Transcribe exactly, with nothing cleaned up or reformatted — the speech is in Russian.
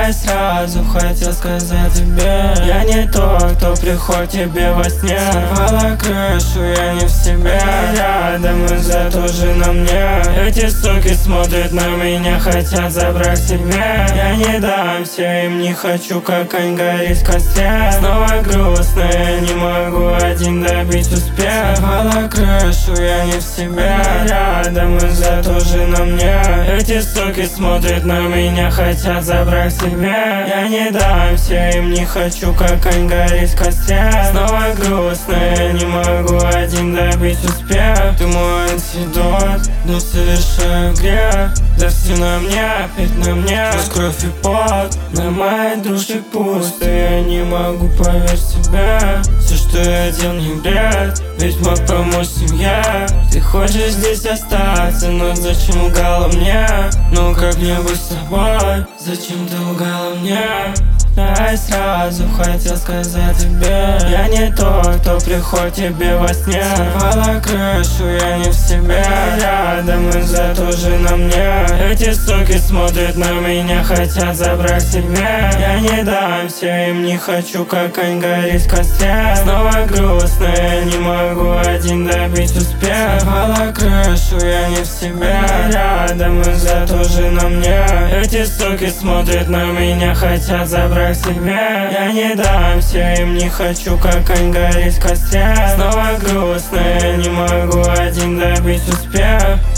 Я сразу хотел сказать тебе: я не тот, кто приходит тебе во сне. Сорвала крышу, я не в себе. Рядом и зато же на мне. Эти суки смотрят на меня, хотят забрать себе. Я не дамся им, не хочу, как огонь гореть в костре. Снова грустно, я не могу один добить успех. Сорвала крышу, я не в себе. Рядом и зато же на мне. Эти суки смотрят на меня, хотят забрать себе. Я не дамся им, не хочу, как огонь гореть в костре. Снова грустно, я не могу один добить успех. Ты мой антидот, но совершаю грех. Да все на мне, опять на мне. Сквозь кровь и пот, на моей душе пусто. Я не могу поверить в себя. Все, что я делал, не бред, ведь мог помочь семье. Ты хочешь здесь остаться, но зачем лгала мне? Ну как мне быть с тобой? Зачем ты лгала мне? Я сразу хотел сказать тебе: я не тот, кто приходит тебе во сне. Сорвала крышу, я не в себе. Рядом и зато же на мне. Эти суки смотрят на меня, хотят забрать себе. Я не дамся им, не хочу, как огонь гореть в костре. Снова грустно, я не могу один добить успех. Сорвала крышу, я не в себе. Рядом и зато же на мне. Эти суки смотрят на меня, хотят забрать себе. Я не дамся им, не хочу, как огонь гореть в костре. Снова грустно, я не могу один добить успех.